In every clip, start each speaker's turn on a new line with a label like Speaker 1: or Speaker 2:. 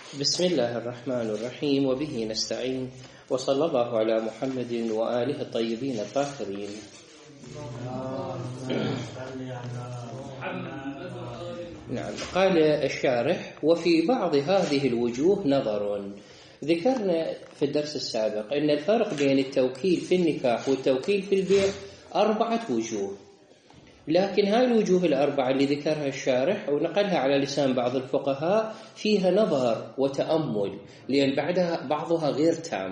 Speaker 1: بسم الله الرحمن الرحيم وبه نستعين وصلى الله على محمد وآله الطيبين الطاهرين. نعم. قال الشارح: وفي بعض هذه الوجوه نظر. ذكرنا في الدرس السابق أن الفرق بين التوكيل في النكاح والتوكيل في البيع 4 وجوه، لكن هاي الوجوه الأربعة اللي ذكرها الشارح ونقلها على لسان بعض الفقهاء فيها نظر وتأمل، لأن بعضها غير تام.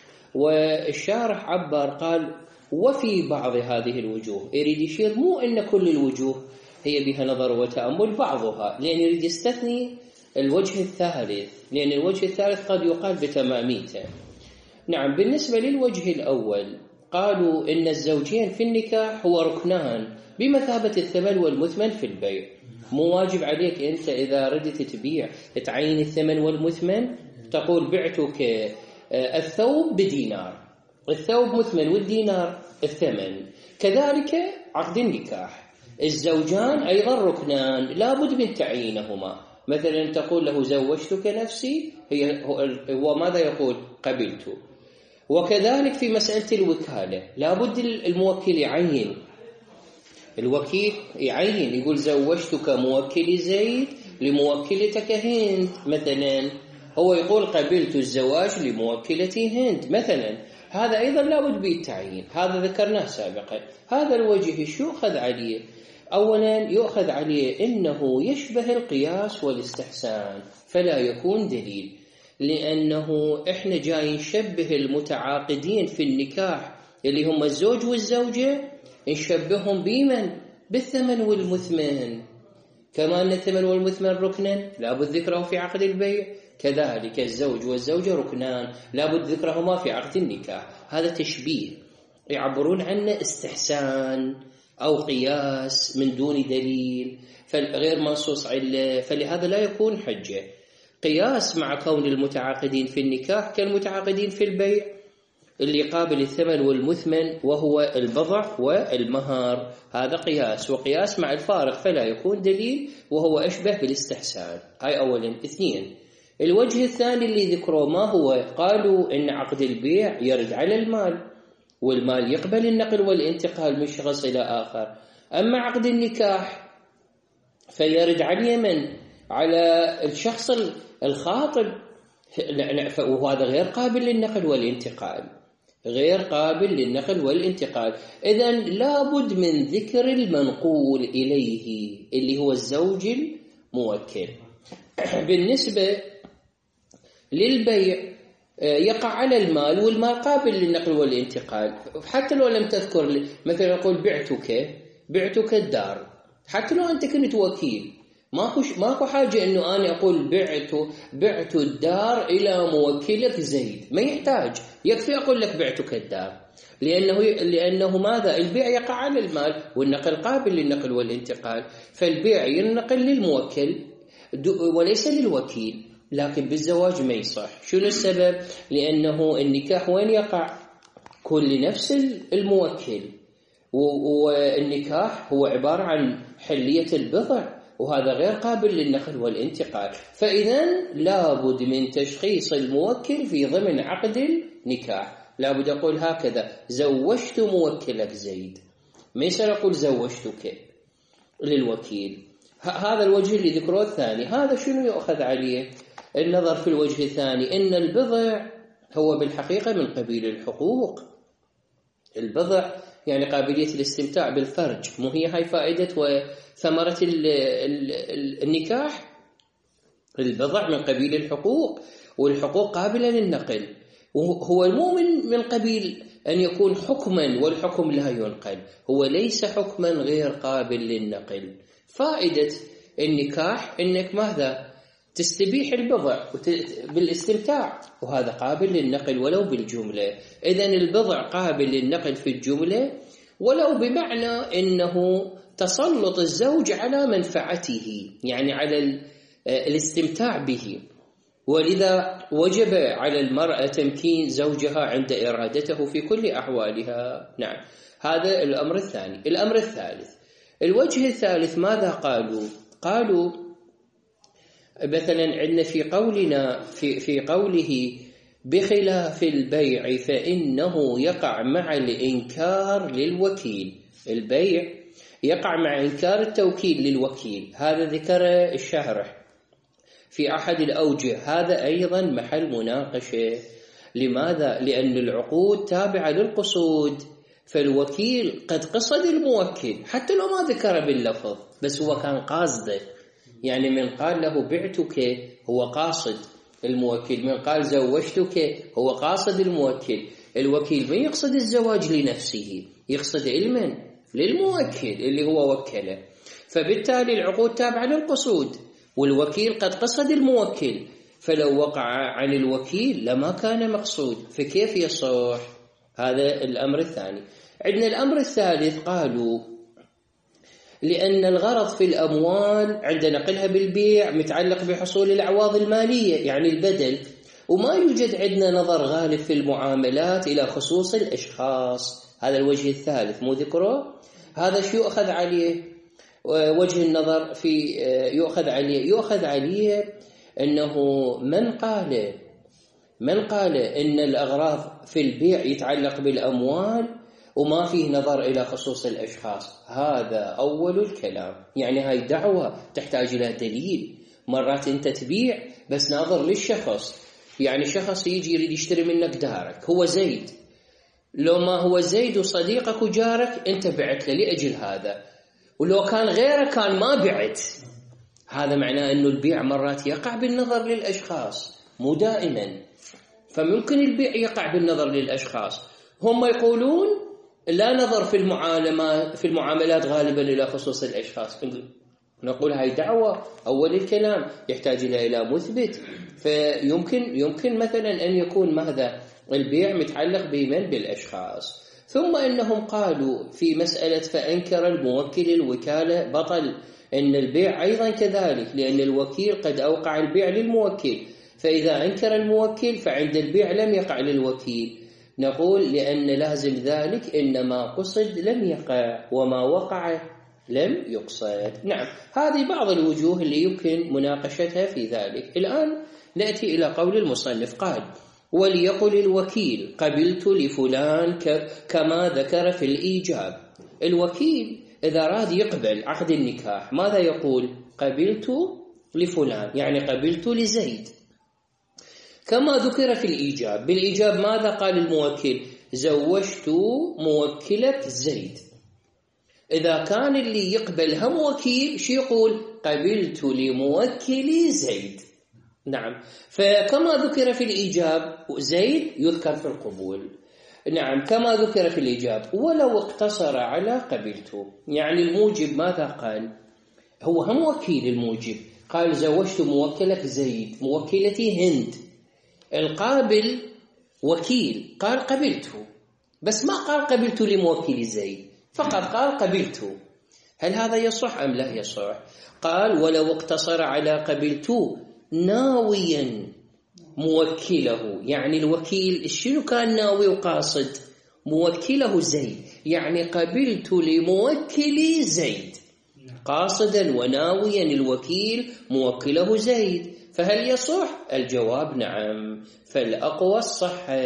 Speaker 1: والشارح عبر قال وفي بعض هذه الوجوه، يريد يشير مو أن كل الوجوه هي بها نظر وتأمل، بعضها، لأن يريد يستثني الوجه الثالث، لأن الوجه الثالث قد يقال بتماميته. نعم. بالنسبة للوجه الأول قالوا إن الزوجين في النكاح هو ركنان بمثابة الثمن والمثمن في البيع. مو واجب عليك أنت إذا ردت تبيع تعين الثمن والمثمن، تقول بعتك الثوب بدينار، الثوب مثمن والدينار الثمن. كذلك عقد النكاح، الزوجان أيضا ركنان لابد من تعيينهما. مثلا تقول له زوجتك نفسي، هو ماذا يقول؟ قبلت. وكذلك في مسألة الوكالة لابد الموكل يعين، الوكيل يعين، يقول زوجتك موكل زيد لموكلتك هند مثلا، هو يقول قبلت الزواج لموكلتي هند مثلا. هذا أيضا لابد بالتعيين، هذا ذكرناه سابقا. هذا الوجه شو يؤخذ عليه؟ أولا يؤخذ عليه إنه يشبه القياس والاستحسان فلا يكون دليل، لأنه إحنا جاي نشبه المتعاقدين في النكاح اللي هم الزوج والزوجة، نشبههم بمن؟ بالثمن والمثمن. كما أن الثمن والمثمن ركنا لابد ذكره في عقد البيع، كذلك الزوج والزوجة ركنان لابد ذكرهما في عقد النكاح. هذا تشبيه يعبرون عنه استحسان أو قياس من دون دليل غير منصوص عليه، فلهذا لا يكون حجة. قياس مع كون المتعاقدين في النكاح كالمتعاقدين في البيع اللي قابل الثمن والمثمن وهو البضع والمهر، هذا قياس، وقياس مع الفارق فلا يكون دليل وهو أشبه بالاستحسان. هاي أولا. 2. الوجه الثاني اللي ذكره ما هو؟ قالوا إن عقد البيع يرد على المال، والمال يقبل النقل والانتقال من شخص إلى آخر. أما عقد النكاح فيرد على من؟ على الشخص الخاطب، وهذا غير قابل للنقل والانتقال، غير قابل للنقل والانتقال. إذن لابد من ذكر المنقول إليه اللي هو الزوج الموكل. بالنسبة للبيع يقع على المال، والمال قابل للنقل والانتقال، حتى لو لم تذكر. مثلا أقول بعتك الدار، حتى لو أنت كنت وكيل ماكو حاجة إنه أنا أقول بعت الدار إلى موكلك زيد، ما يحتاج، يكفي أقول لك بعتك الدار، لأنه ماذا؟ البيع يقع على المال والنقل قابل للنقل والانتقال، فالبيع ينقل للموكل وليس للوكيل. لكن بالزواج ما يصح. شنو السبب؟ لأنه النكاح وين يقع؟ كل نفس الموكل، والنكاح هو عبارة عن حلية البضع، وهذا غير قابل للنقل والانتقال. فإذن لابد من تشخيص الموكل في ضمن عقد النكاح. لابد أقول هكذا: زوجت موكلك زيد، ما يصير أقول زوجتك للوكيل. هذا الوجه اللي ذكره الثاني. هذا شنو يؤخذ عليه؟ النظر في الوجه الثاني إن البضع هو بالحقيقة من قبيل الحقوق. البضع يعني قابلية الاستمتاع بالفرج، مو هي هاي فائدة وثمرة النكاح؟ البضع من قبيل الحقوق، والحقوق قابلة للنقل، وهو المؤمن من قبيل أن يكون حكما، والحكم لا ينقل، هو ليس حكما غير قابل للنقل. فائدة النكاح إنك ماذا؟ تستبيح البضع بالاستمتاع، وهذا قابل للنقل ولو بالجملة. إذن البضع قابل للنقل في الجملة ولو بمعنى إنه تسلط الزوج على منفعته، يعني على الاستمتاع به، ولذا وجب على المرأة تمكين زوجها عند إرادته في كل أحوالها. نعم. هذا الأمر الثاني. الأمر الثالث، الوجه الثالث ماذا قالوا؟ قالوا مثلا عندنا في قولنا في قوله بخلاف البيع فإنه يقع مع الإنكار للوكيل. البيع يقع مع إنكار التوكيل للوكيل، هذا ذكر الشارح في أحد الأوجه، هذا أيضا محل مناقشة. لماذا؟ لأن العقود تابعة للقصود، فالوكيل قد قصد الموكل حتى لو ما ذكر باللفظ، بس هو كان قاصده. يعني من قال له بعتك هو قاصد الموكل، من قال زوجتك هو قاصد الموكل. الوكيل ما يقصد الزواج لنفسه، يقصد علما للموكل اللي هو وكله، فبالتالي العقود تابعة للقصود، والوكيل قد قصد الموكل، فلو وقع عن الوكيل لما كان مقصود، فكيف يصح؟ هذا الأمر الثاني. عندنا الأمر الثالث، قالوا لأن الغرض في الأموال عند نقلها بالبيع متعلق بحصول الأعواض المالية، يعني البدل، وما يوجد عندنا نظر غالب في المعاملات إلى خصوص الأشخاص. هذا الوجه الثالث مو ذكره. هذا شو يؤخذ عليه؟ وجه النظر في يؤخذ عليه أنه من قال إن الأغراض في البيع يتعلق بالأموال وما فيه نظر إلى خصوص الأشخاص، هذا أول الكلام. يعني هاي دعوة تحتاج إلى دليل. مرات أنت تبيع بس ناظر للشخص، يعني شخص يجي يريد يشتري منك دارك، هو زيد، لو ما هو زيد وصديقك وجارك أنت بعت له لأجل هذا، ولو كان غيره كان ما بعت. هذا معناه أنه البيع مرات يقع بالنظر للأشخاص، مو دائما. فممكن البيع يقع بالنظر للأشخاص. هم يقولون لا نظر في المعاملات غالبا إلى خصوص الأشخاص. نقول هاي دعوة أول الكلام يحتاج إلى مثبت. فيمكن مثلا أن يكون ماذا البيع متعلق بمن؟ بالأشخاص. ثم إنهم قالوا في مسألة فأنكر الموكل الوكالة بطل، إن البيع أيضا كذلك، لأن الوكيل قد أوقع البيع للموكل، فإذا أنكر الموكل فعند البيع لم يقع للوكيل. نقول لأن لازم ذلك إنما قصد لم يقع، وما وقع لم يقصد. نعم، هذه بعض الوجوه اللي يمكن مناقشتها في ذلك. الآن نأتي إلى قول المصنف، قال وليقل الوكيل قبلت لفلان كما ذكر في الإيجاب. الوكيل إذا راد يقبل عقد النكاح ماذا يقول؟ قبلت لفلان، يعني قبلت لزيد كما ذكر في الإيجاب. بالإيجاب ماذا قال الموكل؟ زوجت موكلك زيد. إذا كان اللي يقبل هم وكيل شو يقول؟ قبلت لموكلي زيد. نعم، فكما ذكر في الإيجاب زيد يذكر في القبول. نعم، كما ذكر في الإيجاب. ولو اقتصر على قبلته، يعني الموجب ماذا قال؟ هو هم وكيل الموجب، قال زوجت موكلك زيد، موكلتي هند. القابل وكيل قال قبلته، بس ما قال قبلت لموكل زيد، فقط قال قبلته. هل هذا يصح أم لا يصح؟ قال ولو اقتصر على قبلته ناويا موكله، يعني الوكيل شنو كان ناوي وقاصد؟ موكله زيد، يعني قبلت لموكلي زيد، قاصدا وناويا الوكيل موكله زيد. فهل يصح؟ الجواب نعم، فالأقوى الصحة.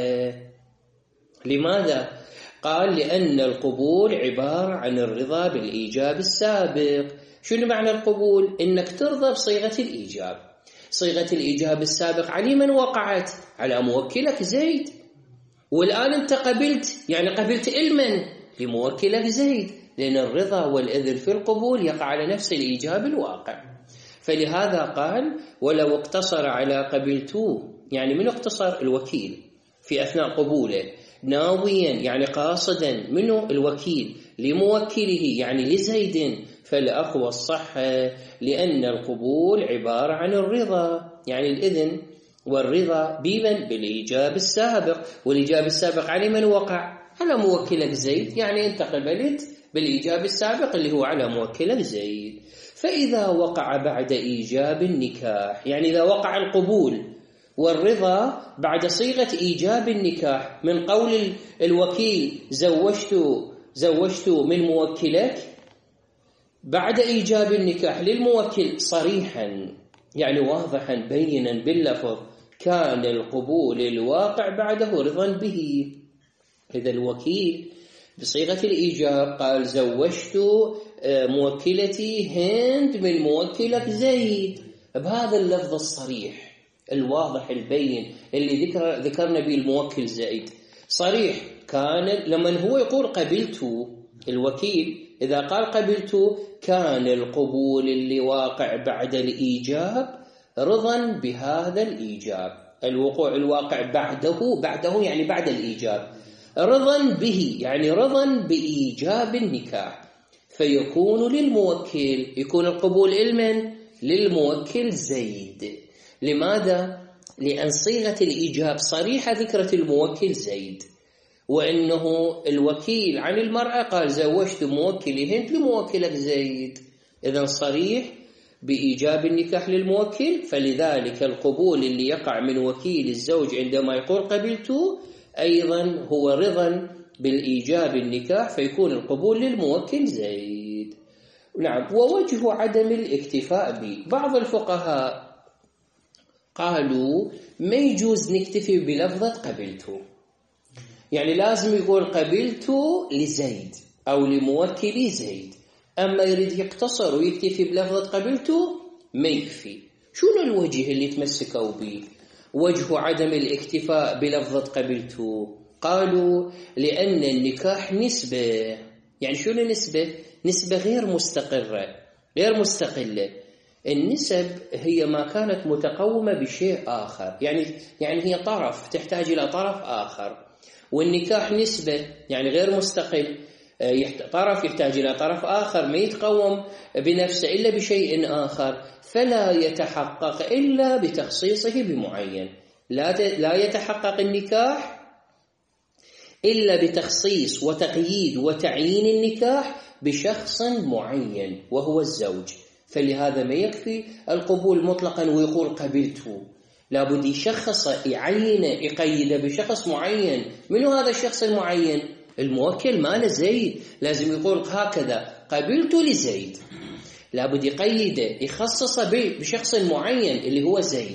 Speaker 1: لماذا؟ قال لأن القبول عبارة عن الرضا بالإيجاب السابق. شنو معنى القبول؟ إنك ترضى بصيغة الإيجاب. صيغة الإيجاب السابق على من وقعت؟ على موكلك زيد، والآن أنت قبلت، يعني قبلت علما لموكلك زيد، لأن الرضا والإذن في القبول يقع على نفس الإيجاب الواقع. فلهذا قال ولو اقتصر على قبلته، يعني من اقتصر؟ الوكيل في أثناء قبوله، ناويا يعني قاصدا منه الوكيل لموكله يعني لزيد، فالأقوى الصحة، لأن القبول عبارة عن الرضا يعني الإذن والرضا بمن؟ بالإيجاب السابق، والإيجاب السابق على من وقع؟ على موكلك زيد، يعني أنت قبلت بالإيجاب السابق اللي هو على موكلك زيد. فإذا وقع بعد إيجاب النكاح، يعني إذا وقع القبول والرضا بعد صيغة إيجاب النكاح من قول الوكيل زوجت من موكلك، بعد إيجاب النكاح للموكل صريحا يعني واضحا بينا باللفظ كان القبول الواقع بعده رضا به. إذا الوكيل بصيغة الإيجاب قال زوجت موكلتي هند من موكلك زيد بهذا اللفظ الصريح الواضح البين اللي ذكرنا به الموكل زيد صريح. كان لما هو يقول قبلت، الوكيل إذا قال قبلت كان القبول اللي واقع بعد الإيجاب رضا بهذا الإيجاب، الوقوع الواقع بعده يعني بعد الإيجاب، رضا به يعني رضا بإيجاب النكاح، فيكون للموكل، يكون القبول المن للموكل زيد. لماذا؟ لأن صيغة الإيجاب صريحة ذكرت الموكل زيد، وأنه الوكيل عن المرأة قال زوجت موكلي هند لموكلك زيد، إذن صريح بإيجاب النكاح للموكل، فلذلك القبول اللي يقع من وكيل الزوج عندما يقول قبلت أيضا هو رضا بالإيجاب النكاح، فيكون القبول للموكل زيد. نعم. ووجه عدم الاكتفاء به، بعض الفقهاء قالوا ما يجوز نكتفي بلفظة قبلت، يعني لازم يقول قبلت لزيد أو لموكلي زيد، أما يريد يقتصر ويكتفي بلفظة قبلت ما يكفي. شنو الوجه اللي تمسكوا به؟ وجه عدم الاكتفاء بلفظة قبلت، قالوا لأن النكاح نسبة. يعني شنو نسبة؟ نسبة غير مستقرة غير مستقلة. النسب هي ما كانت متقومة بشيء آخر، يعني هي طرف تحتاج إلى طرف آخر، والنكاح نسبة يعني غير مستقل، طرف يحتاج إلى طرف آخر ما يتقوم بنفسه إلا بشيء آخر، فلا يتحقق إلا بتخصيصه بمعين. لا يتحقق النكاح إلا بتخصيص وتقييد وتعيين النكاح بشخص معين وهو الزوج، فلهذا ما يكفي القبول مطلقا ويقول قبلته، لابد يشخص يعين يقيد بشخص معين. منو هذا الشخص المعين؟ الموكل ماله زيد، لازم يقول هكذا قبلت لزيد، لابد يقيده يخصص بشخص معين اللي هو زيد.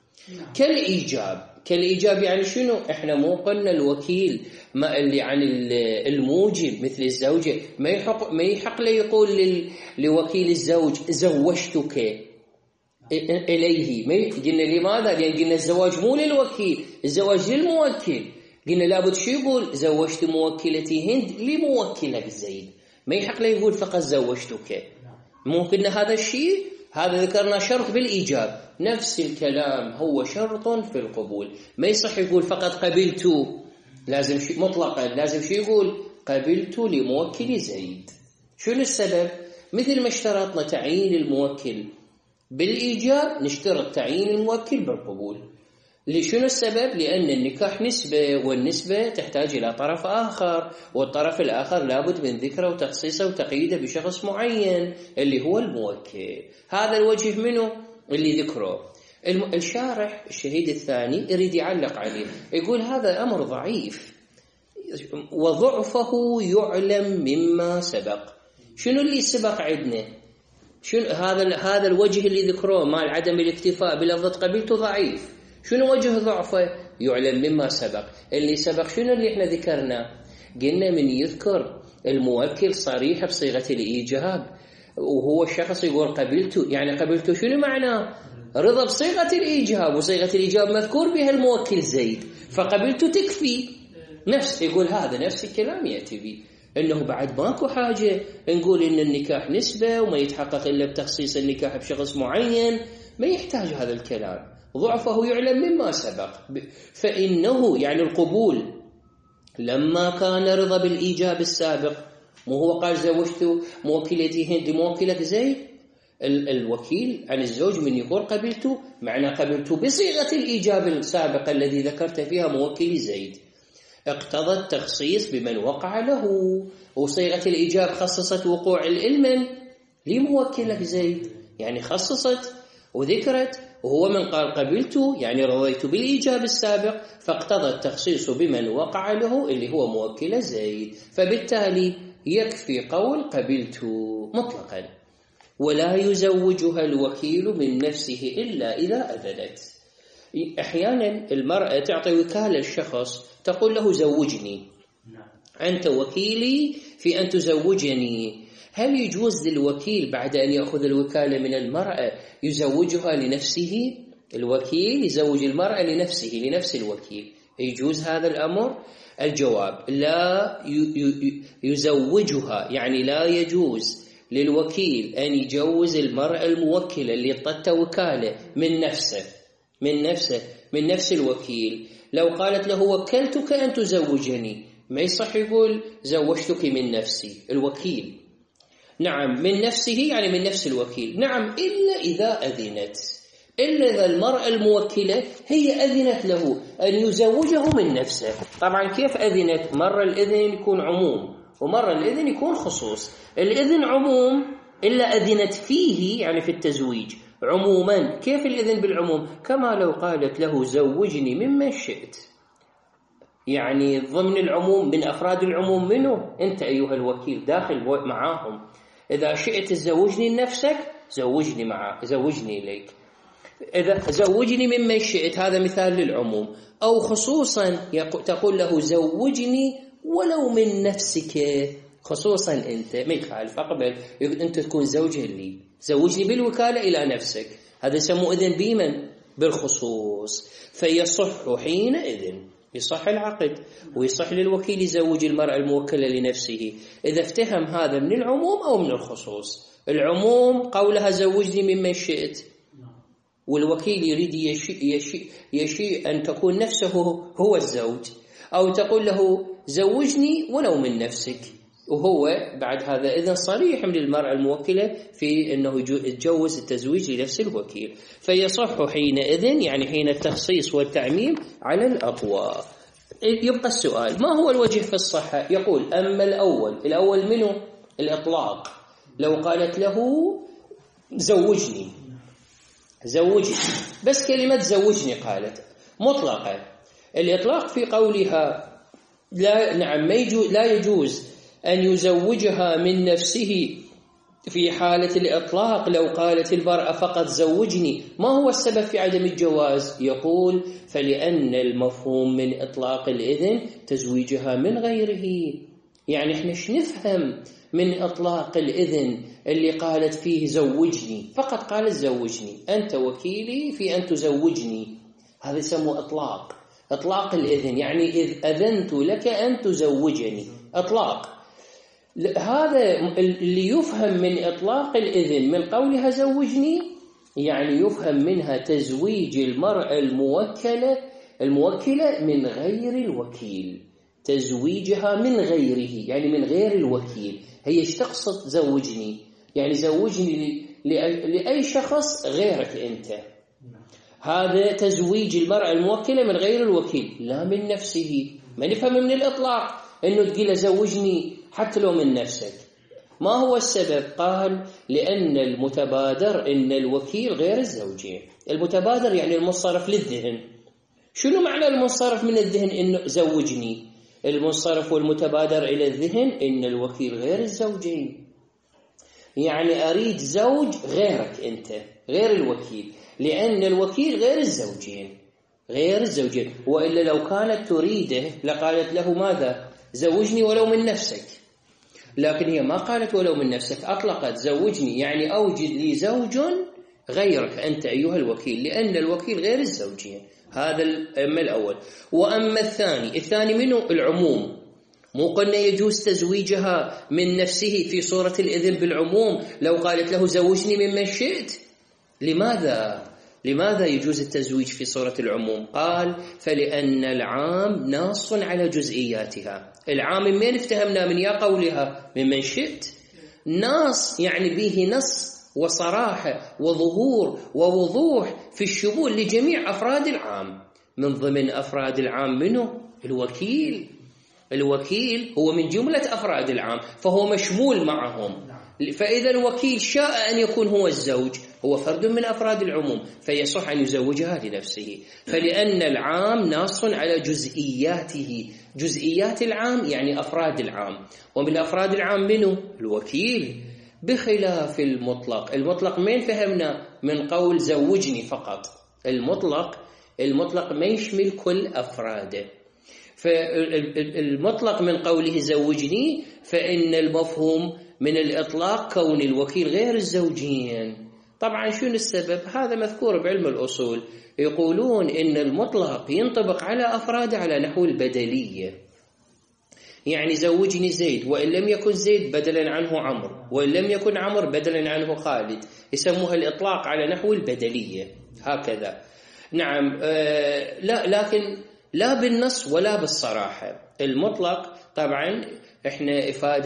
Speaker 1: كالإيجاب يعني شنو؟ احنا مو قلنا الوكيل ما اللي عن الموجب مثل الزوجة ما يحق له يقول لوكيل الزوج زوجتك إليه، قلنا لماذا؟ لأن قلنا الزواج مو للوكيل، الزواج للموكل. قلنا لابد شو يقول؟ زوجت موكلتي هند لموكلك زيد، ما يحق له يقول فقط زوجتك. ممكن هذا الشيء هذا ذكرنا شرط بالإيجاب، نفس الكلام هو شرط في القبول، ما يصح يقول فقط قبلت، لازم شيء مطلقا، لازم شيء يقول قبلت لموكل زيد. شنو السبب؟ مثل ما اشترطنا تعيين الموكل بالإيجاب نشترط تعيين الموكل بالقبول. لشنو السبب؟ لأن النكاح نسبة، والنسبة تحتاج إلى طرف آخر، والطرف الآخر لابد من ذكره وتخصيصه وتقييده بشخص معين اللي هو الموكل. هذا الوجه منه اللي ذكره الشارح الشهيد الثاني يريد يعلق عليه، يقول هذا أمر ضعيف وضعفه يعلم مما سبق. شنو اللي سبق عندنا؟ شنو هذا الوجه اللي ذكره مال عدم الاكتفاء بلفظة قبلته ضعيف. شنو وجه ضعفه؟ يعلم مما سبق. اللي سبق شنو اللي احنا ذكرنا؟ قلنا من يذكر الموكل صريح بصيغة الإيجاب وهو الشخص يقول قبلته، يعني قبلته شنو معناه؟ رضا بصيغة الإيجاب، وصيغة الإيجاب مذكور بها الموكل زيد، فقبلته تكفي. يقول هذا نفس الكلام يأتي به، إنه بعد ماكو حاجة نقول إن النكاح نسبة وما يتحقق إلا بتخصيص النكاح بشخص معين، ما يحتاج هذا الكلام. ضعفه يعلم مما سبق، فإنه يعني القبول لما كان رضا بالإيجاب السابق، مو هو قال زوجت موكلتي هند موكلك زيد، الوكيل عن الزوج من يقول قبلت معنى قبلت بصيغة الإيجاب السابق الذي ذكرت فيها موكلي زيد، اقتضى التخصيص بمن وقع له، وصيغة الإيجاب خصصت وقوع الإلمن لموكلك زيد، يعني خصصت وذكرت، وهو من قال قبلت يعني رضيت بالإيجاب السابق، فاقتضى التخصيص بمن وقع له اللي هو موكل زيد، فبالتالي يكفي قول قبلت مطلقا. ولا يزوجها الوكيل من نفسه إلا إذا أذنت. أحيانا المرأة تعطي وكالة للشخص، تقول له زوجني، أنت وكيلي في أن تزوجني. هل يجوز للوكيل بعد أن يأخذ الوكالة من المرأة يزوجها لنفسه؟ الوكيل يزوج المرأة لنفسه، لنفس الوكيل، يجوز هذا الأمر؟ الجواب لا يزوجها، يعني لا يجوز للوكيل أن يجوز المرأة الموكلة اللي اعطته وكالة من نفس الوكيل. لو قالت له وكلتك أن تزوجني، ما يصح يقول زوجتك من نفسي. الوكيل نعم من نفسه، يعني من نفس الوكيل، نعم إلا إذا أذنت، إلا إذا المرأة الموكلة هي أذنت له أن يزوجه من نفسه. طبعا كيف أذنت؟ مرة الإذن يكون عموم ومرة الإذن يكون خصوص. الإذن عموم إلا أذنت فيه، يعني في التزويج عموما. كيف الإذن بالعموم؟ كما لو قالت له زوجني ممن شئت، يعني ضمن العموم، من أفراد العموم منه أنت أيها الوكيل داخل معاهم. إذا شئت تزوجني لنفسك زوجني إليك، إذا زوجني ممن شئت، هذا مثال للعموم. أو خصوصا تقول له زوجني ولو من نفسك، خصوصا أنت ما يخالف، أقبل أنت تكون زوجه لي، زوجني بالوكالة إلى نفسك، هذا يسموه إذن بمن؟ بالخصوص. فيصح حينئذ، يصح العقد ويصح للوكيل يزوج المرأة الموكلة لنفسه إذا افتهم هذا من العموم أو من الخصوص. العموم قولها زوجني ممن شئت، والوكيل يريد يشيء أن تكون نفسه هو الزوج، أو تقول له زوجني ولو من نفسك، وهو بعد هذا إذن صريح من المرأة الموكلة في أنه يتجوز التزويج لنفس الوكيل. فيصح حينئذ، يعني حين التخصيص والتعميم على الأقوى. يبقى السؤال ما هو الوجه في الصحة؟ يقول أما الأول منه الإطلاق، لو قالت له زوجني بس كلمة زوجني قالت مطلقة، الإطلاق في قولها لا يجوز أن يزوجها من نفسه في حالة الإطلاق. لو قالت المرأة فقط زوجني، ما هو السبب في عدم الجواز؟ يقول فلأن المفهوم من إطلاق الإذن تزويجها من غيره. يعني احنا نفهم من إطلاق الإذن اللي قالت فيه زوجني، فقط قالت زوجني، أنت وكيلي في أن تزوجني، هذا يسمى إطلاق الإذن، يعني إذ أذنت لك أن تزوجني، إطلاق. هذا اللي يفهم من إطلاق الإذن من قولها زوجني، يعني يفهم منها تزويج المرأة الموكلة من غير الوكيل، تزويجها من غيره، يعني من غير الوكيل. هي ايش تقصد زوجني؟ يعني زوجني لأي شخص غيرك أنت. هذا تزويج المرأة الموكلة من غير الوكيل، لا من نفسه. ما نفهم من الإطلاق أنه تقول زوجني حتى لو من نفسك. ما هو السبب؟ قال لأن المتبادر إن الوكيل غير الزوجين. المتبادر يعني المنصرف للذهن. شنو معنى المنصرف من الذهن إنه زوجني؟ المنصرف والمتبادر إلى الذهن إن الوكيل غير الزوجين، يعني أريد زوج غيرك أنت، غير الوكيل، لأن الوكيل غير الزوجين. وإلا لو كانت تريده لقالت له ماذا؟ زوجني ولو من نفسك، لكن هي ما قالت ولو من نفسك، أطلقت زوجني، يعني أوجد لي زوج غيرك أنت أيها الوكيل، لأن الوكيل غير الزوجين. هذا أما الأول. وأما الثاني منه العموم. مو قلنا يجوز تزويجها من نفسه في صورة الإذن بالعموم لو قالت له زوجني ممن شئت؟ لماذا يجوز التزويج في صورة العموم؟ قال فلأن العام ناص على جزئياتها. العام من افتهمنا من يا قولها ممن شئت؟ ناص يعني به نص وصراحة وظهور ووضوح في الشمول لجميع أفراد العام. من ضمن أفراد العام منه الوكيل هو من جملة أفراد العام، فهو مشمول معهم. فإذا الوكيل شاء أن يكون هو الزوج، هو فرد من أفراد العموم، فيصح أن يزوجها لنفسه. فلأن العام ناص على جزئياته، جزئيات العام يعني أفراد العام، ومن أفراد العام منه الوكيل. بخلاف المطلق. المطلق من فهمنا من قول زوجني فقط، المطلق ما يشمل كل أفراده. فالمطلق من قوله زوجني فإن المفهوم من الإطلاق كون الوكيل غير الزوجين. طبعا شنو السبب؟ هذا مذكور بعلم الأصول، يقولون إن المطلق ينطبق على أفراده على نحو البدلية، يعني زوجني زيد وإن لم يكن زيد بدلا عنه عمرو، وإن لم يكن عمرو بدلا عنه خالد، يسموها الإطلاق على نحو البدلية هكذا. نعم، لكن لا بالنص ولا بالصراحة. المطلق طبعا احنا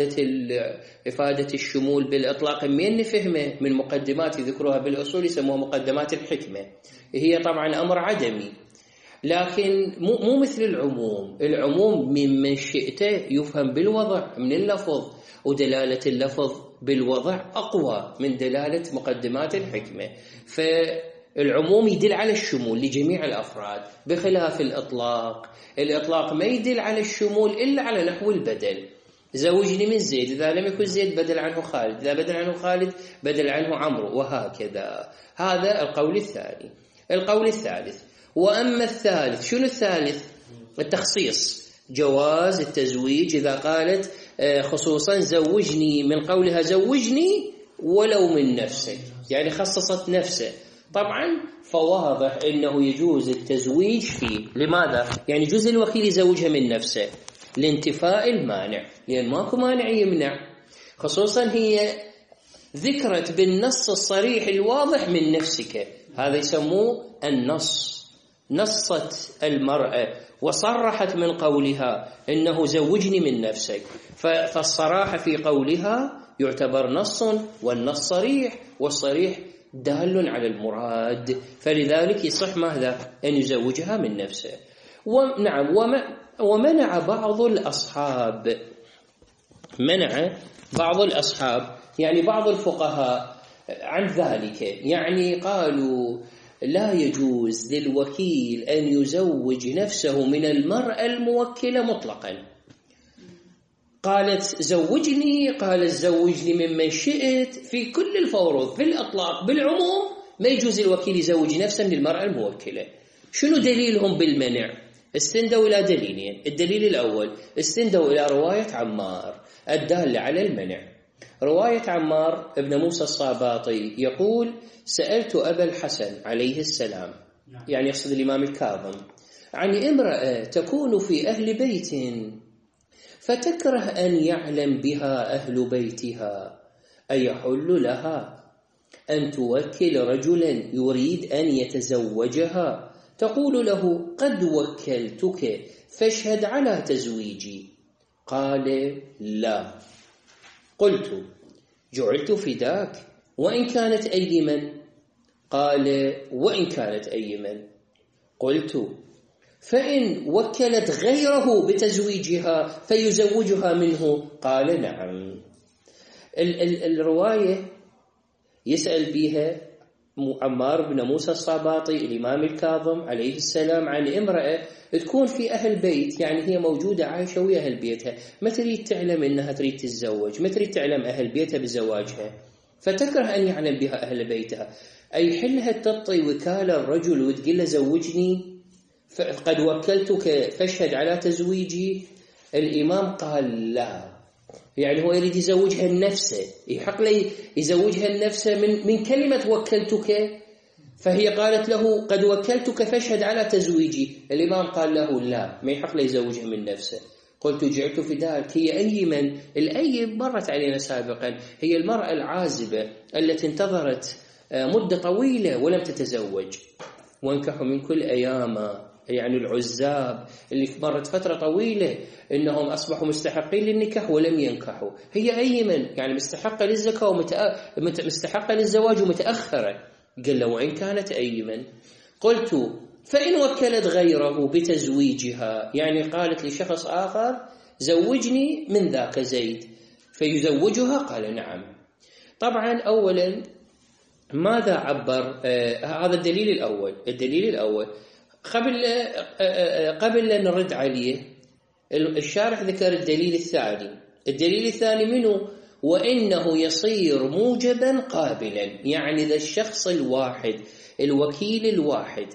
Speaker 1: إفادة الشمول بالإطلاق من نفهمه من مقدمات يذكروها بالأصول يسموها مقدمات الحكمة، هي طبعا أمر عدمي، لكن مو مثل العموم ممن شئته يفهم بالوضع من اللفظ، ودلالة اللفظ بالوضع أقوى من دلالة مقدمات الحكمة. فالعموم يدل على الشمول لجميع الأفراد بخلاف الإطلاق ما يدل على الشمول إلا على نحو البدل. زوجني من زيد، إذا لم يكن زيد بدل عنه خالد، إذا بدل عنه خالد بدل عنه عمرو، وهكذا. هذا القول الثاني. القول الثالث، وأما الثالث، شنو الثالث؟ التخصيص، جواز التزويج إذا قالت خصوصا زوجني، من قولها زوجني ولو من نفسك، يعني خصصت نفسه. طبعا فواضح أنه يجوز التزويج فيه. لماذا؟ يعني يجوز الوكيل يزوجها من نفسه لانتفاء المانع، لأن ماكو مانع يمنع، خصوصا هي ذكرت بالنص الصريح الواضح من نفسك، هذا يسموه النص. نصت المرأة وصرحت من قولها إنه زوجني من نفسك، فالصراحة في قولها يعتبر نص، والنص صريح، والصريح دال على المراد، فلذلك يصح ماذا؟ أن يزوجها من نفسه. ونعم، ومنع بعض الأصحاب يعني بعض الفقهاء عن ذلك، يعني قالوا لا يجوز للوكيل أن يزوج نفسه من المرأة الموكلة مطلقا. قالت زوجني، قالت زوجني ممن شئت، في كل الفروض، في الأطلاق بالعموم ما يجوز الوكيل يزوج نفسه من المرأة الموكلة. شنو دليلهم بالمنع؟ استندوا إلى دليلين. الدليل الأول استندوا إلى رواية عمار الدالة على المنع. رواية عمار ابن موسى الصاباطي يقول: سألت أبا الحسن عليه السلام، يعني يقصد الإمام الكاظم، عن امرأة تكون في أهل بيت فتكره أن يعلم بها أهل بيتها، أيحل لها أن توكل رجلا يريد أن يتزوجها تقول له قد وكلتك فاشهد على تزويجي؟ قال: لا. قلت: جعلت فداك وإن كانت أيما؟ قال: وإن كانت أيما. قلت: فإن وكلت غيره بتزويجها فيزوجها منه؟ قال: نعم. الرواية يسأل بها عمار بن موسى الصاباطي الإمام الكاظم عليه السلام عن امرأة تكون في أهل بيت، يعني هي موجودة عايشة ويا أهل بيتها، ما تريد تعلم إنها تريد تتزوج، ما تريد تعلم أهل بيتها بزواجها، فتكره أن يعلم بها أهل بيتها. أي حلها تطي وكالة الرجل وتقول له زوجني، قد وكلتك فاشهد على تزويجي؟ الإمام قال: لا، يعني هو يريد يزوجها النفسه، يحق لي يزوجها النفسه من كلمة وكلتك، فهي قالت له قد وكلتك فاشهد على تزويجي. الإمام قال له: لا، ما يحق لي يزوجها من نفسه. قلت: جعلت فداك. هي أيمن؟ الأيم مرت علينا سابقا، هي المرأة العازبة التي انتظرت مدة طويلة ولم تتزوج. وانكحوا من كل أياما، يعني العزاب اللي مرت فترة طويلة إنهم أصبحوا مستحقين للنكاح ولم ينكحوا. هي أيمن يعني مستحقة للزكاة مستحقة للزواج ومتأخرة. قال له: وإن كانت أيمن. قلت: فإن وكلت غيره بتزويجها، يعني قالت لشخص آخر زوجني من ذاك زيد فيزوجها؟ قال: نعم. طبعا أولا ماذا عبر هذا الدليل الأول؟ الدليل الأول قبل أن نرد عليه الشارح ذكر الدليل الثاني. الدليل الثاني منه؟ وإنه يصير موجبا قابلا. يعني إذا الشخص الواحد الوكيل الواحد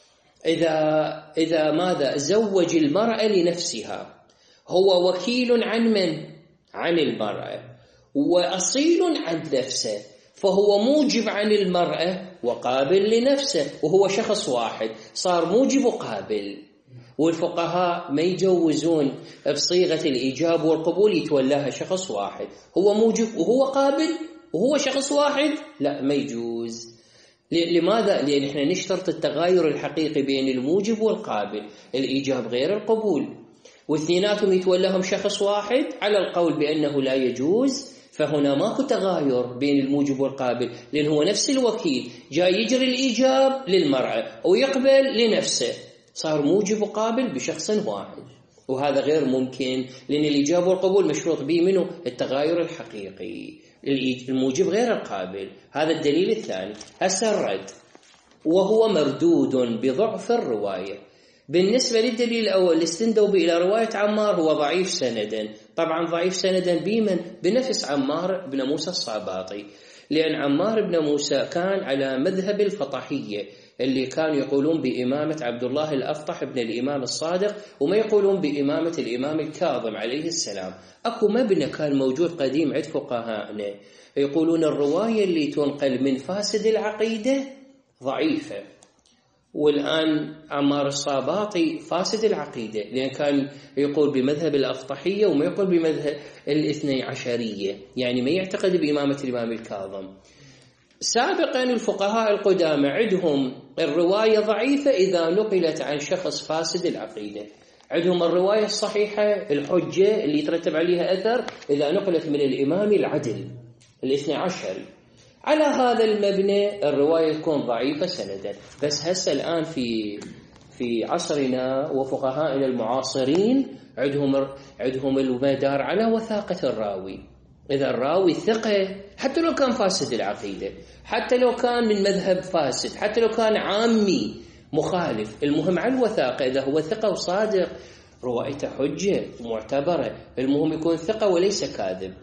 Speaker 1: إذا ماذا زوج المرأة لنفسها، هو وكيل عن من؟ عن المرأة، وأصيل عن نفسه، فهو موجب عن المرأة وقابل لنفسه، وهو شخص واحد صار موجب وقابل. والفقهاء ما يجوزون بصيغة الإيجاب والقبول يتولاها شخص واحد، هو موجب وهو قابل وهو شخص واحد، لا ما يجوز. لماذا؟ لأن احنا نشترط التغاير الحقيقي بين الموجب والقابل، الإيجاب غير القبول، واثنيناتهم يتولاهم شخص واحد على القول بأنه لا يجوز، فهنا ماكو تغاير بين الموجب والقابل، لأن هو نفس الوكيل جاي يجري الإيجاب للمرأة ويقبل لنفسه، صار موجب وقابل بشخص واحد، وهذا غير ممكن، لأن الإيجاب والقبول مشروط به منه التغاير الحقيقي، الموجب غير القابل. هذا الدليل الثاني. هسه الرد وهو مردود بضعف الرواية. بالنسبة للدليل الأول استندوا به إلى رواية عمار، هو ضعيف سندا، طبعا ضعيف سندا بمن؟ بنفس عمار بن موسى الصاباطي، لأن عمار بن موسى كان على مذهب الفطحية اللي كانوا يقولون بإمامة عبد الله الأفطح بن الإمام الصادق، وما يقولون بإمامة الإمام الكاظم عليه السلام. أكو مبنى كان موجود قديم عند فقهاءنا يقولون الرواية اللي تنقل من فاسد العقيدة ضعيفة، والآن عمار الصاباطي فاسد العقيدة، لأن كان يقول بمذهب الأفطحية وما يقول بمذهب الاثني عشرية، يعني ما يعتقد بإمامة الإمام الكاظم. سابقا الفقهاء القدامى عندهم الرواية ضعيفة إذا نقلت عن شخص فاسد العقيدة، عندهم الرواية الصحيحة الحجة اللي يترتب عليها أثر إذا نقلت من الإمام العدل الاثني عشري. على هذا المبنى الرواية تكون ضعيفة سندا. بس هسه الآن في عصرنا وفقهائنا المعاصرين عندهم المدار على وثاقة الراوي. إذا الراوي ثقة حتى لو كان فاسد العقيدة، حتى لو كان من مذهب فاسد، حتى لو كان عامي مخالف، المهم على الوثاقة إذا هو ثقة وصادق روايته حجة معتبرة، المهم يكون ثقة وليس كاذب.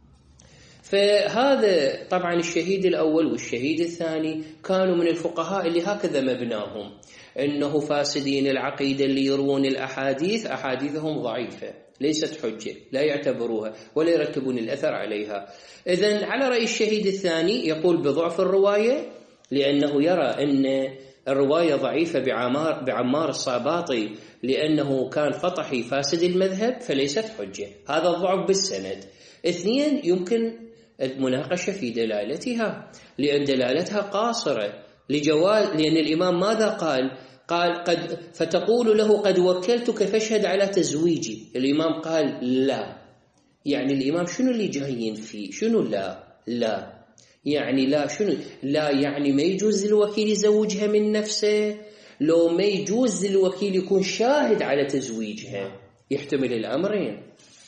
Speaker 1: فهذا طبعا الشهيد الأول والشهيد الثاني كانوا من الفقهاء اللي هكذا مبناهم، إنه فاسدين العقيدة اللي يروون الأحاديث أحاديثهم ضعيفة ليست حجة، لا يعتبروها ولا يرتبون الأثر عليها. إذن على رأي الشهيد الثاني يقول بضعف الرواية، لأنه يرى أن الرواية ضعيفة بعمار الصاباطي لأنه كان فطحي فاسد المذهب فليست حجة، هذا الضعف بالسند. اثنين، يمكن المناقشة في دلالتها، لأن دلالتها قاصرة لجواز، لأن الإمام ماذا قال قد فتقول له قد وكلتك فاشهد على تزويجي، الإمام قال لا. يعني الإمام شنو اللي جايين فيه؟ شنو لا يعني لا شنو لا؟ يعني ما يجوز للوكيل يزوجها من نفسه، لو ما يجوز للوكيل يكون شاهد على تزويجها، يحتمل الأمرين.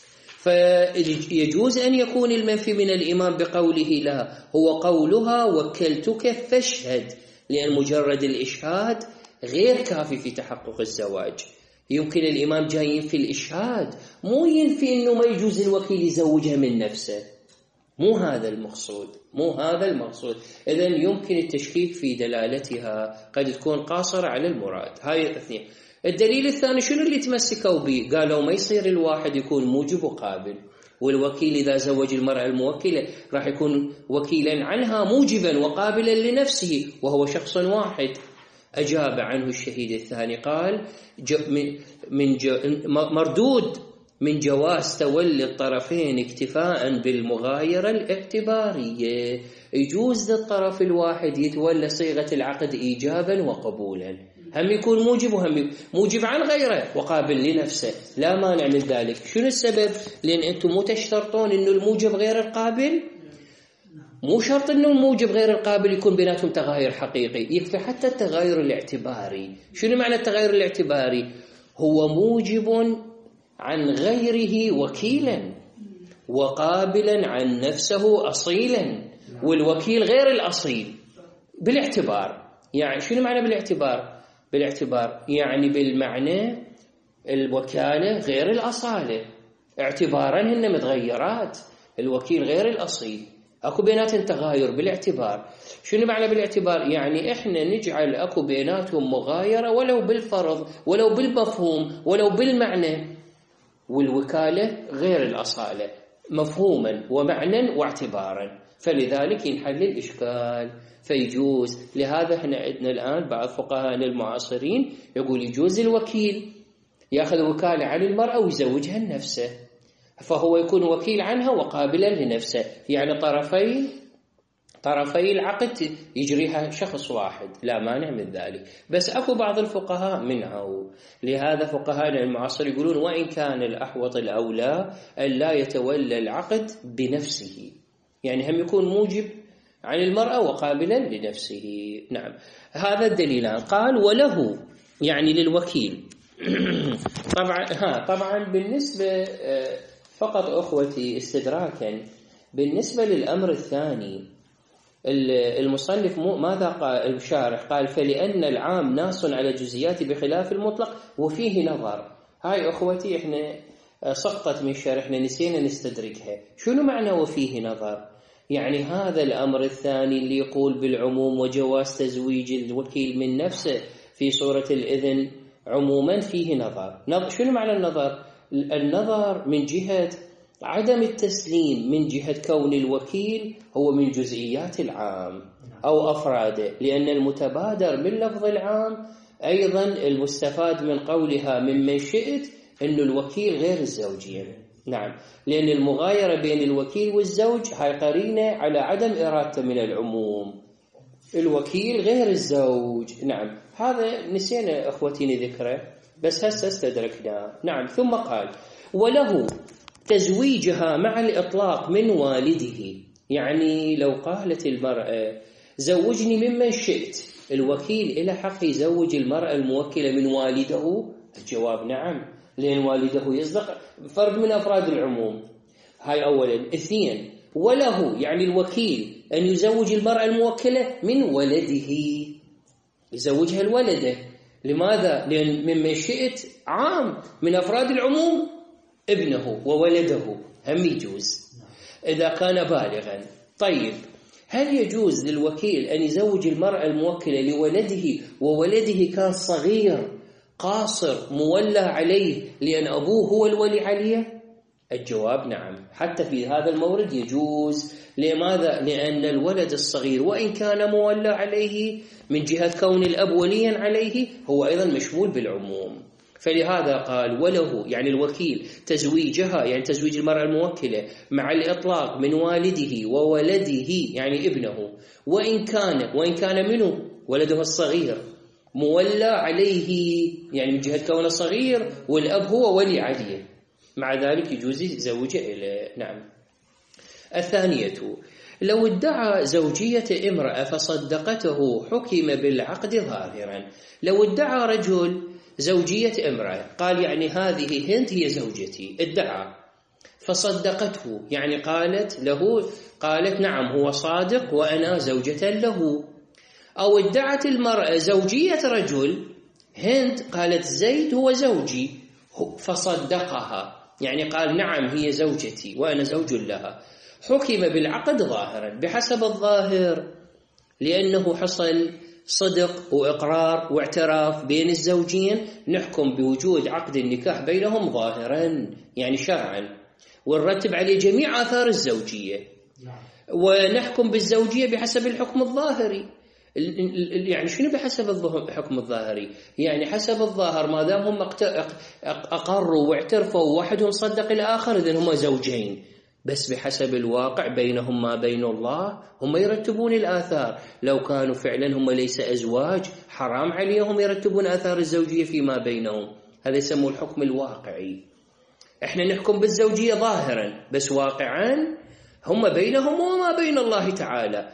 Speaker 1: فيجوز أن يكون المنفي من الإمام بقوله لا هو قولها وكلتك فاشهد، لأن مجرد الإشهاد غير كافي في تحقق الزواج. يمكن الإمام جاي ينفي الإشهاد، مو ينفي أنه ما يجوز الوكيل يزوجها من نفسه، مو هذا المقصود. إذن يمكن التشكيك في دلالتها، قد تكون قاصرة على المراد. هاي الاثنين. الدليل الثاني شنو اللي تمسكوا به؟ قالوا ما يصير الواحد يكون موجب وقابل، والوكيل إذا زوج المرأة الموكلة راح يكون وكيلا عنها موجبا وقابلا لنفسه وهو شخص واحد. أجاب عنه الشهيد الثاني قال مردود من جواز تولي الطرفين اكتفاء بالمغايرة الاعتبارية، يجوز للطرف الواحد يتولى صيغة العقد إيجابا وقبولا، هم يكون موجب وهم موجب عن غيره وقابل لنفسه، لا مانع من ذلك. شنو السبب؟ لأن أنتم مو تشترطون إنه الموجب غير القابل، مو شرط إنه الموجب غير القابل يكون بيناتهم تغاير حقيقي، يكفي حتى التغاير الاعتباري. شنو معنى التغاير الاعتباري؟ هو موجب عن غيره وكيلا وقابلا عن نفسه أصيلا، والوكيل غير الأصيل بالاعتبار. يعني شنو معنى بالاعتبار يعني بالمعنى الوكالة غير الأصالة، اعتبارا هن متغيرات، الوكيل غير الأصيل، أكو بيناتهم تغاير بالاعتبار. شنو معنى بالاعتبار؟ يعني إحنا نجعل أكو بيناتهم مغايرة ولو بالفرض ولو بالمفهوم ولو بالمعنى، والوكالة غير الأصالة مفهوما ومعنى واعتبارا، فلذلك ينحل الإشكال فيجوز. لهذا احنا عندنا الآن بعض فقهاءنا المعاصرين يقول يجوز الوكيل يأخذ وكالة عن المرأة ويزوجها لنفسه، فهو يكون وكيل عنها وقابلا لنفسه، يعني طرفي العقد يجريها شخص واحد، لا مانع من ذلك. بس أكو بعض الفقهاء منعوا. لهذا فقهاءنا المعاصر يقولون وإن كان الأحوط الأولى أن لا يتولى العقد بنفسه، يعني هم يكون موجب عن المرأة وقابلا لنفسه. نعم، هذا الدليلان. قال وله يعني للوكيل. طبعا بالنسبة فقط أخوتي استدراكا، بالنسبة للأمر الثاني المصنف ماذا قال الشارح؟ قال فلأن العام ناص على الجزئيات بخلاف المطلق وفيه نظر. هاي أخوتي إحنا سقطت من شرحنا نسينا نستدركها. شنو معنى وفيه نظر؟ يعني هذا الأمر الثاني اللي يقول بالعموم وجواز تزويج الوكيل من نفسه في صورة الإذن عموما فيه نظر. شنو معنى النظر؟ النظر من جهة عدم التسليم، من جهة كون الوكيل هو من جزئيات العام أو أفراده، لأن المتبادر من لفظ العام أيضا المستفاد من قولها ممن شئت أن الوكيل غير الزوجين. نعم، لأن المغايرة بين الوكيل والزوج هاي قرينة على عدم إرادته من العموم، الوكيل غير الزوج. نعم، هذا نسينا أخوتيني ذكره بس هسه استدركنا. نعم، ثم قال وله تزويجها مع الإطلاق من والده. يعني لو قالت المرأة زوجني ممن شئت، الوكيل إلى حق يزوج المرأة الموكلة من والده؟ الجواب نعم، لأن والده يصدق فرد من أفراد العموم. هاي أولا. اثنين، وله يعني الوكيل أن يزوج المرأة الموكلة من ولده، يزوجها الولده. لماذا؟ لأن ممن شئت عام من أفراد العموم، ابنه وولده هم يجوز إذا كان بالغا. طيب، هل يجوز للوكيل أن يزوج المرأة الموكلة لولده وولده كان صغير قاصر مولى عليه لأن أبوه هو الولي عليه؟ الجواب نعم، حتى في هذا المورد يجوز. لماذا؟ لأن الولد الصغير وإن كان مولى عليه من جهة كون الأب وليا عليه هو أيضا مشمول بالعموم. فلهذا قال وله يعني الوكيل تزويجها يعني تزويج المرأة الموكلة مع الإطلاق من والده وولده يعني ابنه، وإن كان منه ولده الصغير مولى عليه يعني من جهة كونه صغير والأب هو ولي عليه، مع ذلك يجوز يزوجه إليه. نعم. الثانية، لو ادعى زوجية امرأة فصدقته حكم بالعقد ظاهرا. لو ادعى رجل زوجية امرأة، قال يعني هذه هند هي زوجتي، ادعى فصدقته يعني قالت نعم هو صادق وأنا زوجة له. أو ادعت المرأة زوجية رجل، هند قالت زيد هو زوجي فصدقها يعني قال نعم هي زوجتي وأنا زوج لها، حكم بالعقد ظاهرا بحسب الظاهر، لأنه حصل صدق وإقرار واعتراف بين الزوجين، نحكم بوجود عقد النكاح بينهم ظاهرا يعني شرعا، ونرتب عليه جميع آثار الزوجية، ونحكم بالزوجية بحسب الحكم الظاهري. يعني شنو بحسب الحكم الظاهري؟ يعني حسب الظاهر ما دام هم أقروا واعترفوا وواحدهم صدق الآخر إذن هم زوجين، بس بحسب الواقع بينهم ما بين الله هم يرتبون الآثار. لو كانوا فعلا هم ليس أزواج حرام عليهم يرتبون آثار الزوجية فيما بينهم، هذا يسموه الحكم الواقعي. احنا نحكم بالزوجية ظاهرا بس واقعا هم بينهم وما بين الله تعالى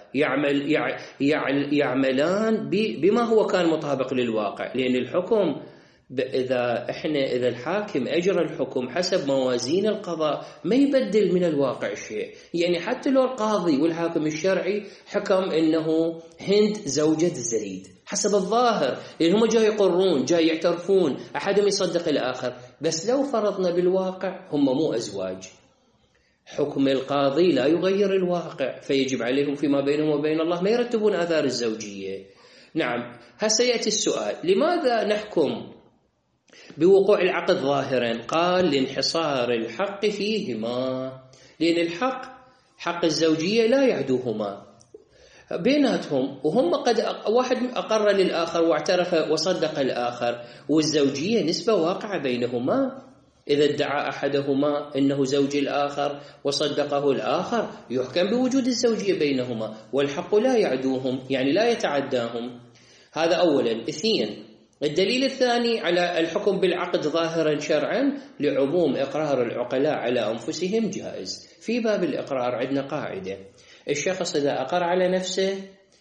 Speaker 1: يعملان بما هو كان مطابق للواقع، لأن الحكم إذا الحاكم أجرى الحكم حسب موازين القضاء ما يبدل من الواقع شيء. يعني حتى لو القاضي والحاكم الشرعي حكم إنه هند زوجة زيد حسب الظاهر، لأن هم جاي يقرون جاي يعترفون أحدهم يصدق الآخر، بس لو فرضنا بالواقع هم مو أزواج، حكم القاضي لا يغير الواقع، فيجب عليهم فيما بينهم وبين الله ما يرتبون آثار الزوجية. نعم، هسه يأتي السؤال: لماذا نحكم بوقوع العقد ظاهرا؟ قال: لانحصار الحق فيهما، لأن الحق حق الزوجية لا يعدوهما بيناتهم، وهم قد واحد أقر للآخر واعترف وصدق الآخر، والزوجية نسبة واقعة بينهما. إذا ادعى أحدهما أنه زوج الآخر وصدقه الآخر يحكم بوجود الزوجية بينهما، والحق لا يعدوهم، يعني لا يتعداهم. هذا أولا. اثنين، الدليل الثاني على الحكم بالعقد ظاهرا شرعا لعموم إقرار العقلاء على أنفسهم جائز. في باب الإقرار عندنا قاعدة: الشخص إذا أقر على نفسه،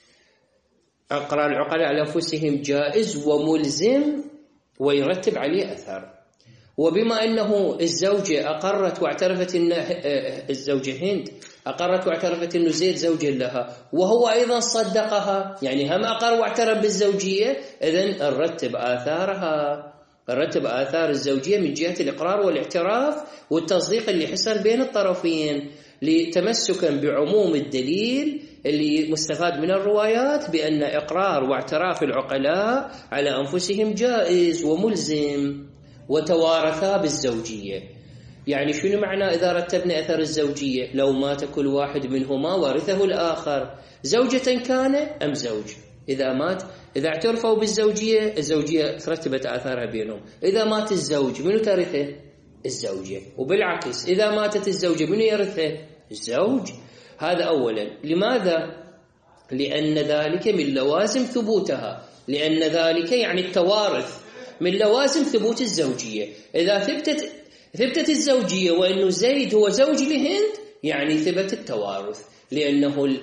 Speaker 1: إقرار العقلاء على أنفسهم جائز وملزم ويرتب عليه أثر. وبما أنه الزوجة أقرت واعترفت أن الزوجة هند أقرت واعترفت أنه زيد زوج لها، وهو أيضا صدقها، يعني هم أقر واعترف بالزوجية، إذن نرتب آثارها، نرتب آثار الزوجية من جهة الإقرار والاعتراف والتصديق اللي حصل بين الطرفين، لتمسكا بعموم الدليل اللي مستفاد من الروايات بأن إقرار واعتراف العقلاء على أنفسهم جائز وملزم وتوارثا بالزوجية. يعني شنو معنى إذا رتبنا أثر الزوجية؟ لو مات كل واحد منهما ورثه الآخر، زوجة كان أم زوج. إذا مات، إذا اعترفوا بالزوجية، الزوجية ترتبت آثارها بينهم. إذا مات الزوج، منو ترثه؟ الزوجة. وبالعكس إذا ماتت الزوجة، منو يرثه؟ الزوج. هذا أولا. لماذا؟ لأن ذلك من لوازم ثبوتها، لأن ذلك يعني التوارث من لوازم ثبوت الزوجية. إذا ثبتت الزوجية وأنه زيد هو زوج لهند، يعني ثبت التوارث، لأنه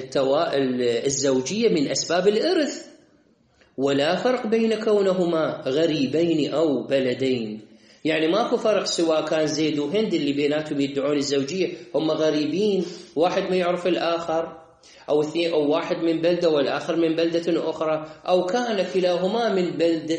Speaker 1: الزوجية من أسباب الإرث، ولا فرق بين كونهما غريبين أو بلدين. يعني ماكو فرق سواء كان زيد وهند اللي بيناتهم يدعون الزوجية هم غريبين، واحد ما يعرف الآخر، أو اثنين، أو واحد من بلدة والآخر من بلدة أخرى، أو كان كلاهما من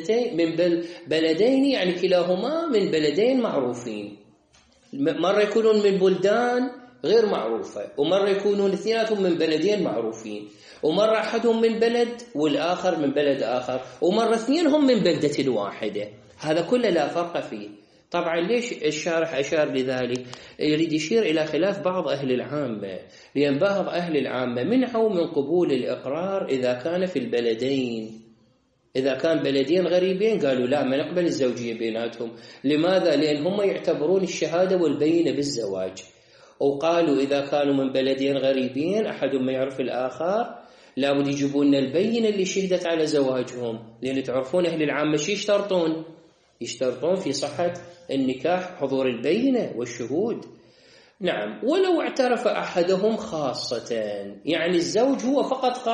Speaker 1: بلدين، يعني كلاهما من بلدين معروفين. مرة يكونون من بلدان غير معروفة، ومرة يكونون اثنيناتهم من بلدين معروفين، ومرة أحدهم من بلد والآخر من بلد آخر، ومرة اثنينهم من بلدة واحدة. هذا كله لا فرق فيه. طبعا ليش الشارح أشار لذلك؟ يريد يشير إلى خلاف بعض أهل العامة، لأن بعض أهل العامة منعوا من قبول الإقرار إذا كان في البلدين. إذا كان بلدين غريبين قالوا لا، ما نقبل الزوجية بيناتهم. لماذا؟ لأن هم يعتبرون الشهادة والبينة بالزواج، وقالوا إذا كانوا من بلدين غريبين أحدهم ما يعرف الآخر، لابد يجيبون البينة اللي شهدت على زواجهم، لأن تعرفون أهل العامة شو يشترطون في صحة النكاح حضور البينة والشهود. نعم، ولو اعترف أحدهم خاصة، يعني الزوج هو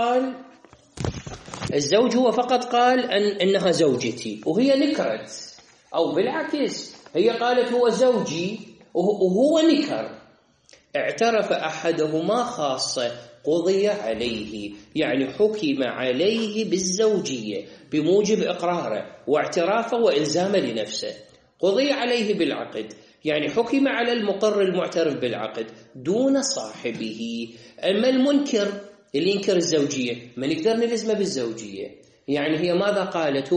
Speaker 1: فقط قال أنها زوجتي وهي نكرت، أو بالعكس هي قالت هو زوجي وهو نكر، اعترف أحدهما خاصة قضي عليه، يعني حكم عليه بالزوجية بموجب إقراره واعترافه وإلزامه لنفسه. قضي عليه بالعقد، يعني حكم على المقر المعترف بالعقد دون صاحبه. أما المنكر اللي ينكر الزوجية ما نقدر نلزمه بالزوجية. يعني هي ماذا قالت؟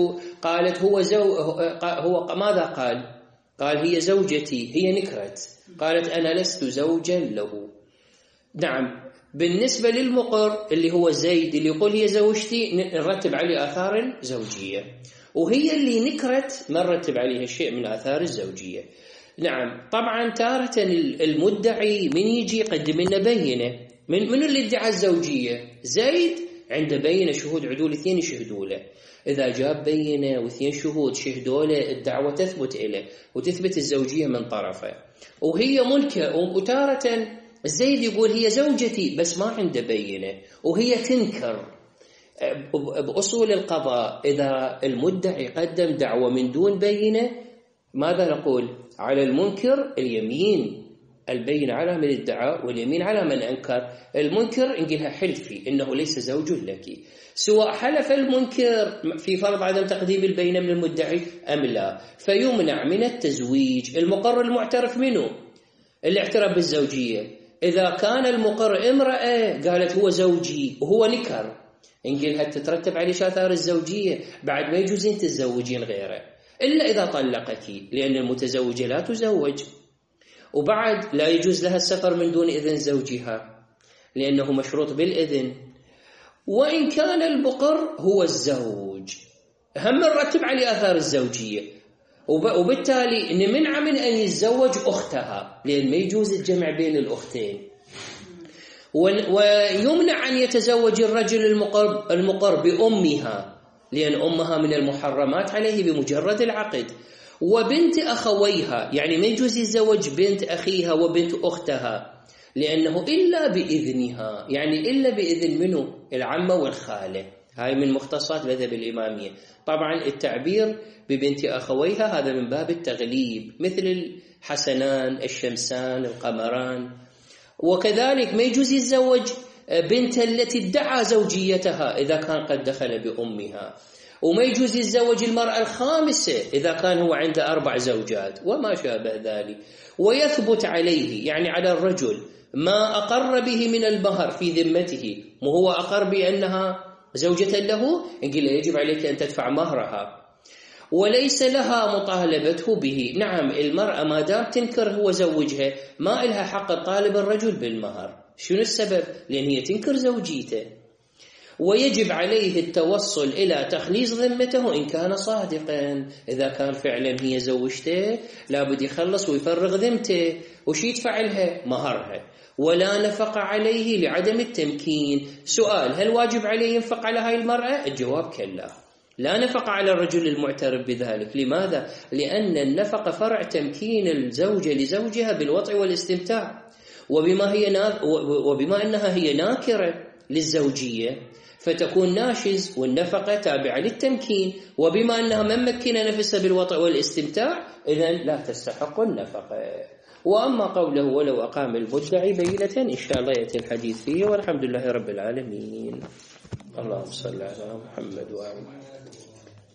Speaker 1: هو ماذا قال هي زوجتي، هي نكرت، قالت أنا لست زوجا له. نعم، بالنسبة للمقر اللي هو زيد اللي يقول هي زوجتي، نرتب عليه آثار الزوجية، وهي اللي نكرت ما نرتب عليها شيء من آثار الزوجية. نعم، طبعا تارة المدعي من يجي يقدم لنا بينة. من اللي ادعى الزوجية؟ زيد عنده بينة شهود عدول 2 يشهدوا له. إذا جاب بينة و2 شهود شهدوا له، الدعوة تثبت إليه وتثبت الزوجية من طرفه. وهي ملكة، وتارة زيد يقول هي زوجتي بس ما عنده بينة وهي تنكر. بأصول القضاء إذا المدعي قدم دعوة من دون بينة، ماذا نقول؟ على المنكر اليمين، البينة على من ادعى واليمين على من أنكر. المنكر نقولها حلفي إنه ليس زوج لك، سواء حلف المنكر في فرض عدم تقديم البينة من المدعي أم لا، فيمنع من التزويج. المقر المعترف منه الاعتراف بالزوجية. إذا كان المقر امرأة قالت هو زوجي وهو نكر، نقولها تترتب عليه آثار الزوجية، بعد ما يجوز أن تتزوجين غيره إلا إذا طلقك، لأن المتزوجة لا تزوج. وبعد لا يجوز لها السفر من دون إذن زوجها لأنه مشروط بالإذن. وإن كان البقر هو الزوج هم نرتب عليه آثار الزوجية، وبالتالي نمنع من أن يتزوج أختها لأن ما يجوز الجمع بين الأختين. ويمنع أن يتزوج الرجل المقر بأمها لأن أمها من المحرمات عليه بمجرد العقد. وبنت أخويها، يعني ما يجوز يتزوج بنت أخيها وبنت أختها لأنه إلا بإذنها، يعني إلا بإذن منه العمة والخالة. هاي من مختصات مذهب الإمامية. طبعا التعبير ببنت أخويها هذا من باب التغليب، مثل الحسنان، الشمسان، القمران. وكذلك ما يجوز يتزوج بنت التي ادعى زوجيتها إذا كان قد دخل بأمها. وما يجوز يتزوج المرأة الخامسة إذا كان هو عنده 4 زوجات وما شابه ذلك. ويثبت عليه، يعني على الرجل، ما أقر به من المهر في ذمته، وهو أقر بأنها زوجة له، يقول يجب عليك أن تدفع مهرها وليس لها مطالبته به. نعم المرأة ما دام تنكر هو زوجها ما إلها حق طالب الرجل بالمهر. شنو السبب؟ لأن هي تنكر زوجيته. ويجب عليه التوصل إلى تخليص ذمته إن كان صادقا. إذا كان فعلا هي زوجته لابد يخلص ويفرغ ذمته. وش يدفع لها؟ مهرها. ولا نفق عليه لعدم التمكين. سؤال: هل واجب عليه ينفق على هاي المرأة؟ الجواب كلا، لا نفق على الرجل المعترف بذلك. لماذا؟ لأن النفق فرع تمكين الزوجة لزوجها بالوطء والاستمتاع، وبما أنها هي ناكرة للزوجية فتكون ناشز، والنفقة تابعة للتمكين، وبما أنها من مكن نفسها بالوطء والاستمتاع إذن لا تستحق النفقة. وأما قوله ولو أقام المدعي بينة إن شاء الله يأتي الحديث فيه، والحمد لله رب العالمين. اللهم صل على محمد وآل محمد.